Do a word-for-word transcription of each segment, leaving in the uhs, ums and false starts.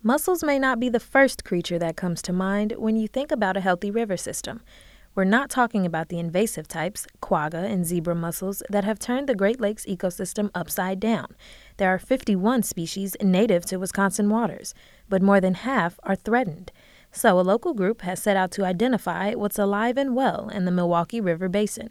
Mussels may not be the first creature that comes to mind when you think about a healthy river system. We're not talking about the invasive types, quagga and zebra mussels, that have turned the Great Lakes ecosystem upside down. There are fifty-one species native to Wisconsin waters, but more than half are threatened. So a local group has set out to identify what's alive and well in the Milwaukee River Basin.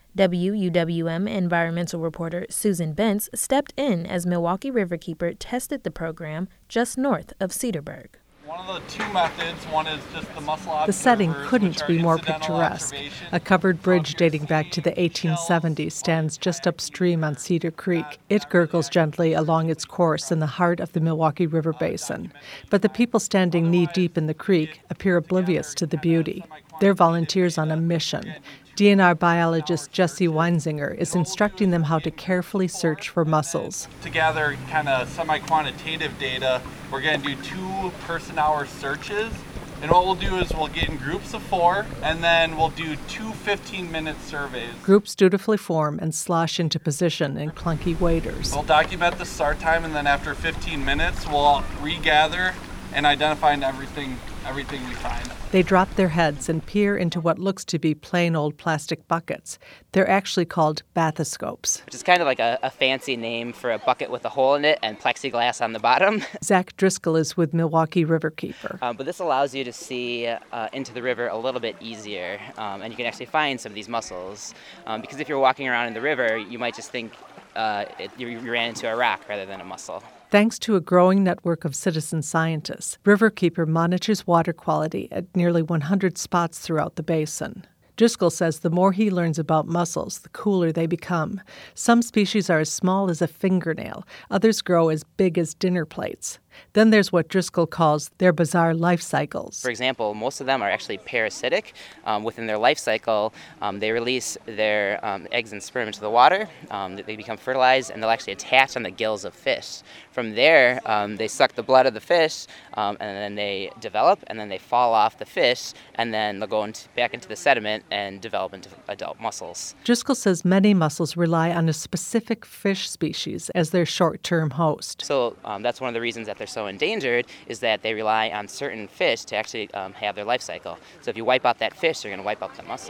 W U W M environmental reporter Susan Bentz stepped in as Milwaukee Riverkeeper tested the program just north of Cedarburg. One of the two methods, one is just the mussel observers. The setting couldn't be more picturesque. A covered bridge dating back to the eighteen seventies stands just upstream on Cedar Creek. It gurgles gently along its course in the heart of the Milwaukee River Basin. But the people standing knee-deep in the creek appear oblivious to the beauty. They're volunteers on a mission. D N R biologist Jesse Weinzinger is instructing them how to carefully search for mussels. To gather kind of semi-quantitative data, we're going to do two person-hour searches. And what we'll do is we'll get in groups of four, and then we'll do two fifteen-minute surveys. Groups dutifully form and slosh into position in clunky waders. We'll document the start time, and then after fifteen minutes, we'll regather and identify everything, everything we find. They drop their heads and peer into what looks to be plain old plastic buckets. They're actually called bathoscopes. Which is kind of like a, a fancy name for a bucket with a hole in it and plexiglass on the bottom. Zach Driscoll is with Milwaukee Riverkeeper. Um, but this allows you to see uh, into the river a little bit easier, um, and you can actually find some of these mussels. Um, because if you're walking around in the river, you might just think uh, it, you, you ran into a rock rather than a mussel. Thanks to a growing network of citizen scientists, Riverkeeper monitors water quality at nearly one hundred spots throughout the basin. Driscoll says the more he learns about mussels, the cooler they become. Some species are as small as a fingernail. Others grow as big as dinner plates. Then there's what Driscoll calls their bizarre life cycles. For example, most of them are actually parasitic. Um, within their life cycle, um, they release their um, eggs and sperm into the water. Um, they become fertilized, and they'll actually attach on the gills of fish. From there, um, they suck the blood of the fish, um, and then they develop, and then they fall off the fish, and then they'll go into, back into the sediment and develop into adult mussels. Driscoll says many mussels rely on a specific fish species as their short-term host. So um, that's one of the reasons that they're so endangered, is that they rely on certain fish to actually um, have their life cycle. So if you wipe out that fish, you're going to wipe out the mussel.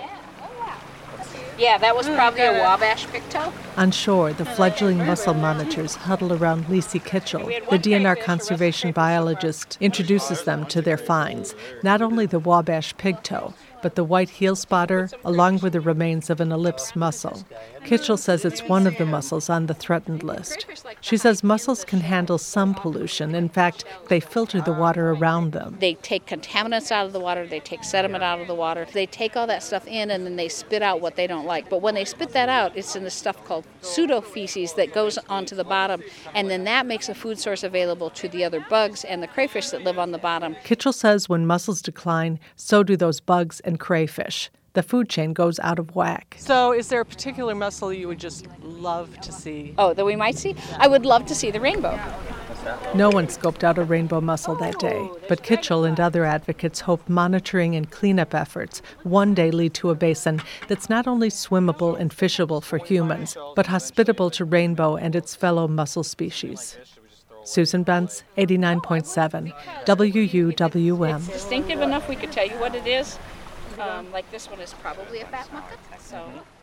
Yeah, that was probably a Wabash picto. On shore, the fledgling mussel monitors huddle around Lisi Kitchell. The D N R conservation biologist introduces them to their finds, not only the Wabash pigtoe, but the white heel spotter, along with the remains of an ellipse mussel. Kitchell says it's one of the mussels on the threatened list. She says mussels can handle some pollution. In fact, they filter the water around them. They take contaminants out of the water, they take sediment out of the water, they take all that stuff in and then they spit out what they don't like. But when they spit that out, it's in the stuff called pseudofeces that goes onto the bottom, and then that makes a food source available to the other bugs and the crayfish that live on the bottom. Kitchell says when mussels decline, so do those bugs and crayfish. The food chain goes out of whack. So is there a particular mussel you would just love to see? Oh, that we might see? I would love to see the rainbow. No one scoped out a rainbow mussel that day, but Kitchell and other advocates hope monitoring and cleanup efforts one day lead to a basin that's not only swimmable and fishable for humans, but hospitable to rainbow and its fellow mussel species. Susan Bentz, eighty-nine point seven, W U W M. It's distinctive enough we could tell you what it is. Um, like this one is probably a fat mucket, so...